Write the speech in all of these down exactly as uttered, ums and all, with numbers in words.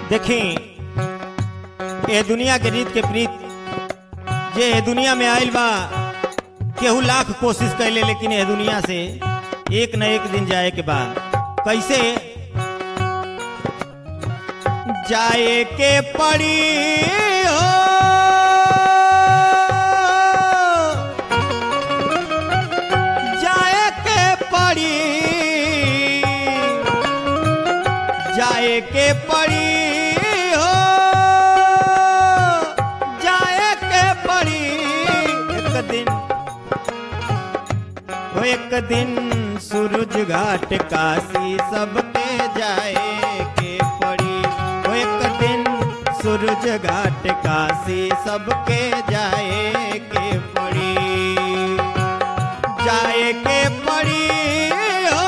देखी ये दुनिया के रीत के प्रीत जे ये दुनिया में आयल बा केहू लाख कोशिश कैले लेकिन ये दुनिया से एक न एक दिन जाए के बाद कैसे जाए के पड़ी हो जाए के पड़ी जाए के पड़ी हो जाए के पड़ी एक दिन वो एक दिन सूरज घाट काशी सबके जाए के पड़ी वो एक दिन सूरज घाट काशी सबके जाए के पड़ी जाए के पड़ी हो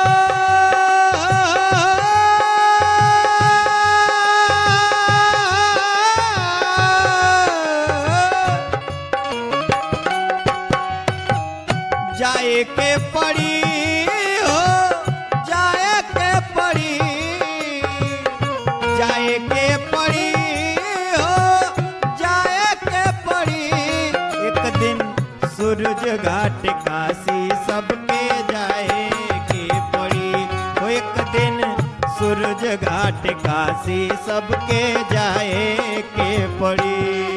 जाए के पड़ी हो जाए के पड़ी जाए के पड़ी हो जाए के पड़ी एक दिन सूरज घाट काशी सबके जाए के पड़ी वो एक दिन सूरज घाट काशी सबके जाए के पड़ी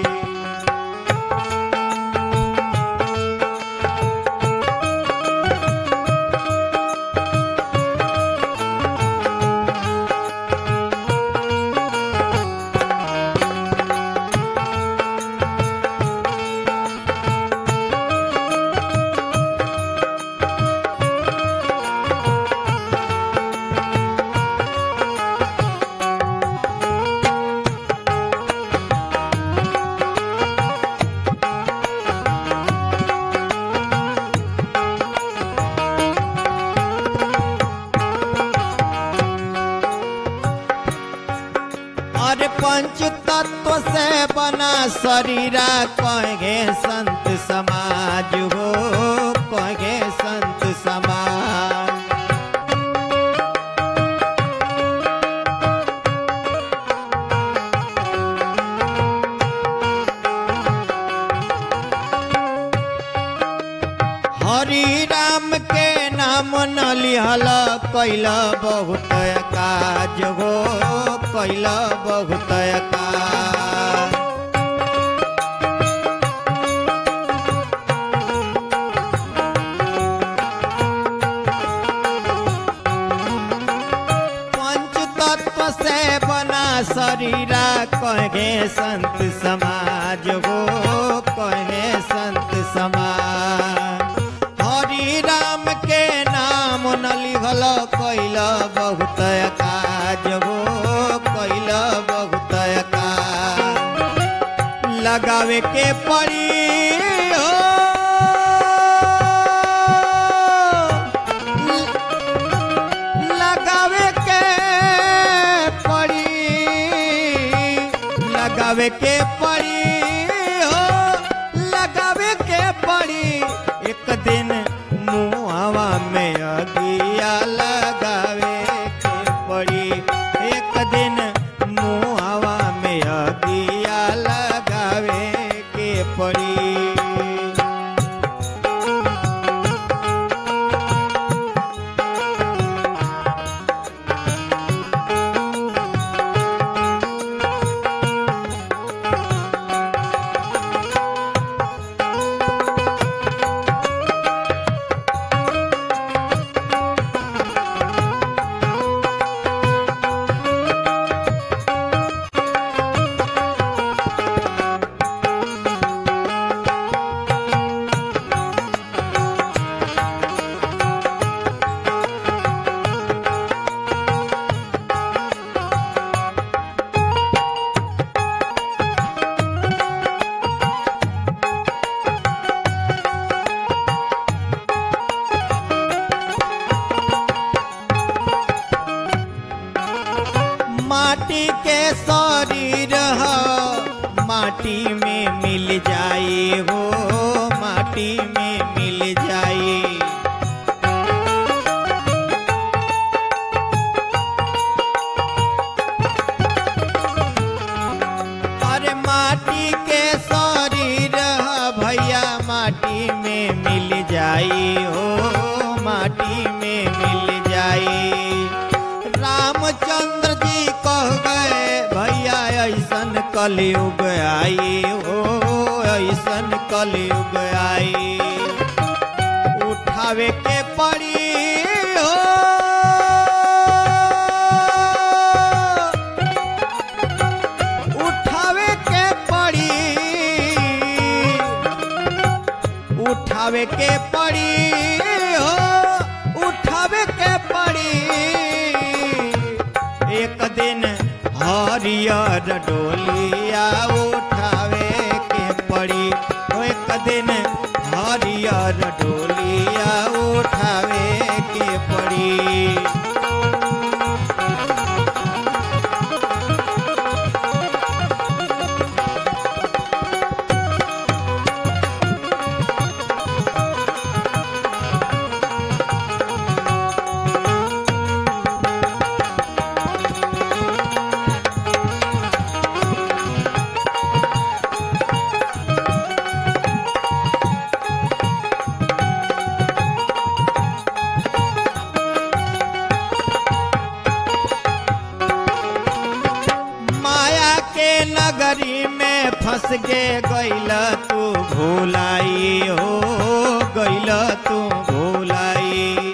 अरे पंच तत्व से बना शरीरा कहे संत समाज हो कहे संत समाज हरि राम के नाम न लिहल कैल बहुत काज हो कैल बहुत काज पंच तत्व से बना शरीरा कहे संत समाज हो कहे संत समाज हरि राम के नाम न लिखल कैल बहुत काज हो कैल बहुत काज लगावे के पड़ी हो लगावे के पड़ी लगावे के पड़ी हो लगावे के पड़ी एक दिन मुहावा में अगिया लगावे के पड़ी एक दिन मुहावा में अगिया लगावे के पड़ी माटी में मिल जाई हो, माटी में मिल जाई। रामचंद्र जी कह गए भैया ऐसन कलयुग आई हो, ऐसन कलयुग आई। उठावे के पड़ी हो, उठावे के पड़ी, उठावे के पड़ी हो, उठावे के पड़ी। एक दिन हरियर डोलिया उठावे के पड़ी, एक दिन हरियर डोलिया उठावे के पड़ी। नगरी में फंस गे गइल तू भूलाई हो, गइल तू भूलाई।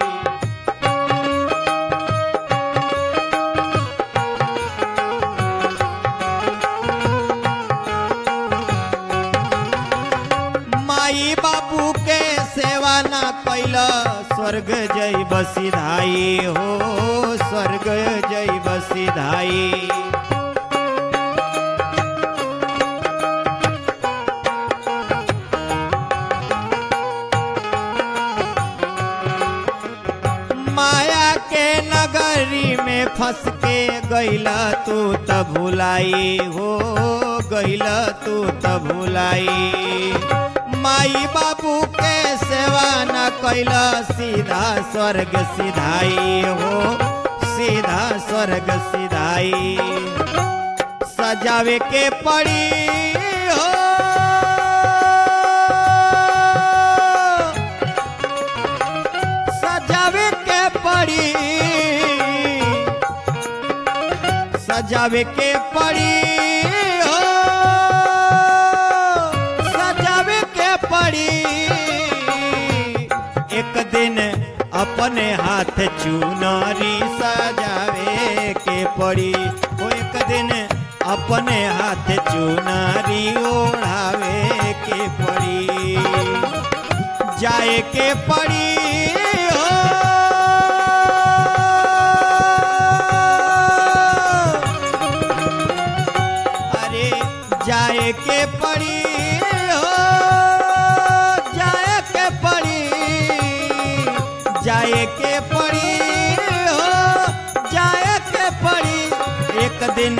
माई बाबू के सेवा ना कैल स्वर्ग जइब सिधाई हो, स्वर्ग जइब सिधाई। माया के नगरी में फंस के गइला तू त भुलाई हो, गइला तू त भुलाई। माई बाबू के सेवा न कैला सीधा स्वर्ग सिधाई हो, सीधा स्वर्ग सिधाई। सजावे के पड़ी हो, सजावे के पड़ी, सजावे के पड़ी हो, सजावे के पड़ी। एक दिन अपने हाथ चुनरी सजावे के पड़ी, वो एक दिन अपने हाथ चुनरी ओढ़ावे के पड़ी। जाए के पड़ी हो, अरे जाए के पड़ी हो, जाए के पड़ी, जाए के पड़ी हो, जाए के पड़ी। एक दिन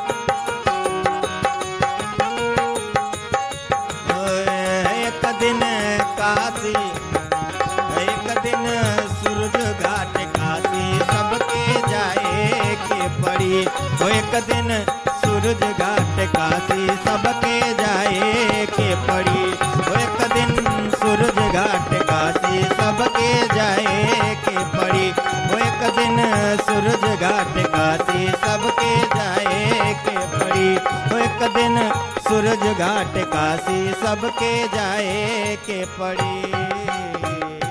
एक दिन काशी, एक दिन सूरज घाट काशी सबके जाए के पड़ी। ओ एक दिन सूरज घाट काशी सबके जाए के पड़ी। ओ एक दिन सूरज घाट काशी सबके जाए के पड़ी। ओ एक दिन सूरज घाट काशी सबके जाए के पड़ी। ओ एक दिन सूरज घाट काशी सबके जाए के पड़ी।